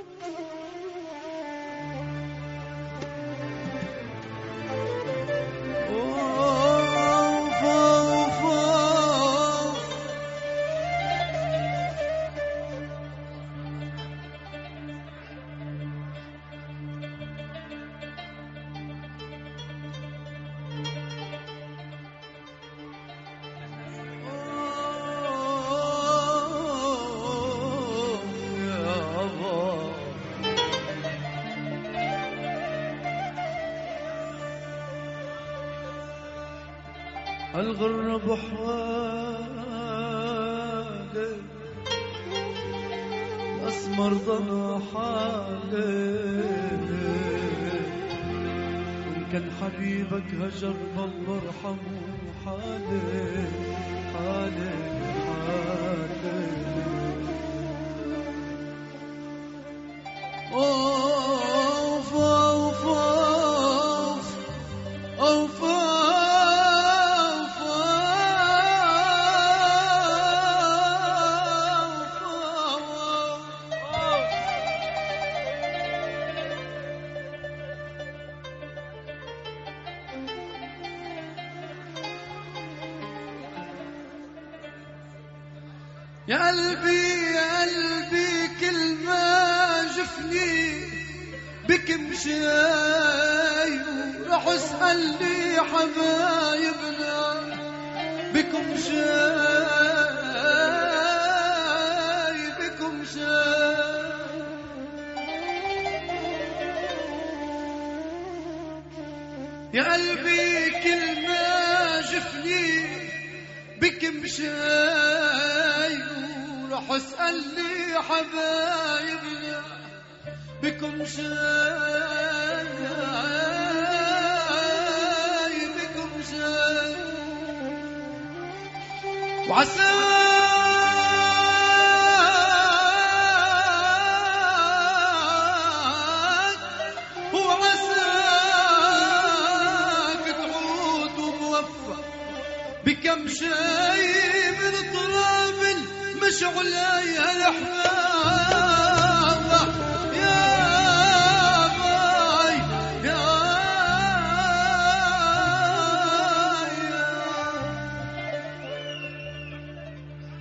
الغرب حوالي الأسمر ضل حالي وإن كان حبيبك هجر الله ارحمه حالي حالي حالي أوف أوف أوف أوف يا قلبي يا قلبي كل ما جفني بك مشاي راح اسأل لي حبايبنا بكم شاي بكم شاي يا قلبي كل ما جفني بك مشاي راح اسأل لي حبايبنا بكم شاي بكم شاي وعساك تعود وموفق بكم شاي من طراب المشعل يا الأحباب